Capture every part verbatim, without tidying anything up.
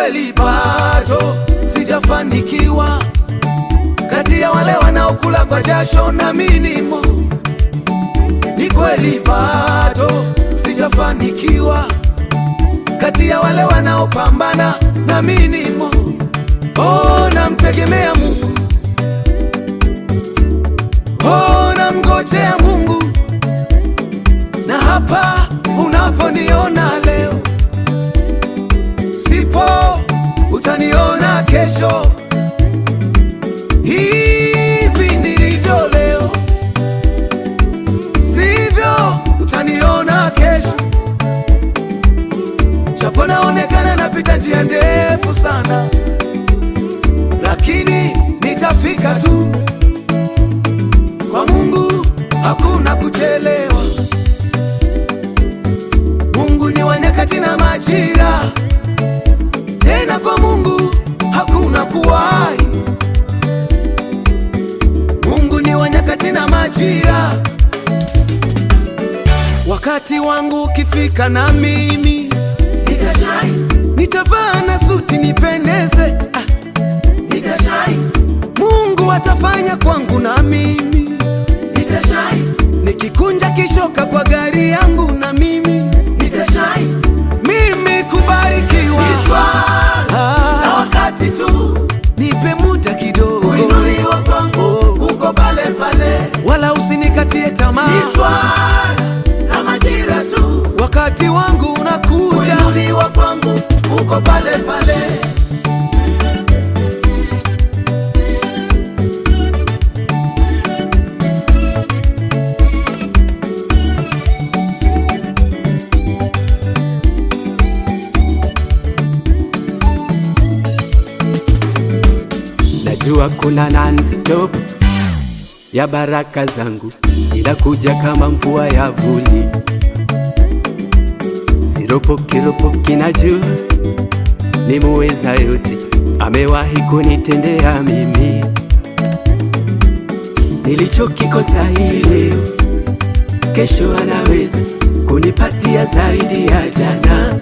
kweli bado sijafanikiwa, kati ya wale wanaokula kwa jasho na minimo. Ni kweli bado sijafanikiwa, kati ya wale wanaopambana na minimo. Oh, namtegemea Mungu, oh, namngojea Mungu. Na hapa unaponiona leo, sipo utaniona kesho. Hivi nilivyo leo, sivyo utaniona kesho. Japo naonekana napita njia ndefu sana, lakini nitafika tu. Kwa Mungu hakuna kuchelewa. Mungu ni wa nyakati na majira, tena kwa Mungu hakuna kuwahi. Mungu ni wa nyakati na majira. Wakati wangu ukifika na mimi nitashine, nitavaa na suti nipendeze, ah, nitashine. Mungu atafanya kwangu na mimi nitashine. Nikikunja kishoka kwa gari yangu na mimi nitashine. Mimi kubarikiwa ni swala la wakati tu, nipe muda kidogo. Kuinuliwa kwangu uko pale pale, wala usinikatie tamaa. Ni swala la majira tu, wakati wangu unakuja. Kuinuliwa kwangu uko pale pale. Najua kuna non-stop ya baraka zangu, ila kuja kama mvua ya vuli. Siropoki ropoki, najua ni muweza yote, amewahi kunitendea mimi. Nilichokikosa hii leo, kesho anaweza kunipatia zaidi ya jana.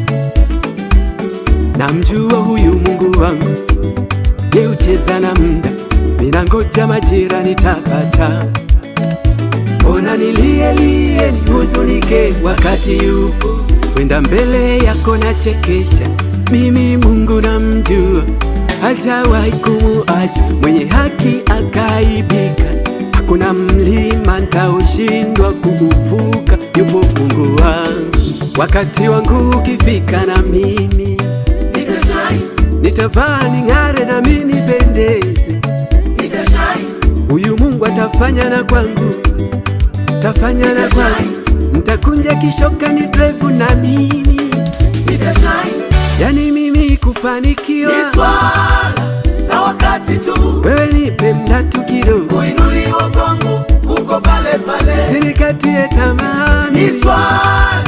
Namjua huyu Mungu wangu, ye ucheza na muda, ninangoja majira nitapata. Ona nilie liye nihuzunike wakati yupo, kwenda mbele yako na chekesha. Mimi Mungu namjua, hajawahi kumuacha mwenye haki akaibika. Hakuna mlima nitaushindwa kuuvuka, yupo Mungu wangu. Wakati wangu ukifika na mimi nitavaa ning'are na mimi nipendeze. Huyu Mungu atafanya na kwangu, tafanya na kwangu. Nitakunja kishoka ni drive na mimi yani mimi kufanikiwa ni swala la wakati tu, wewe nipe muda tu kidogo. Kuinuliwa kwangu uko pale pale, sinikatie tamaa. Ni swala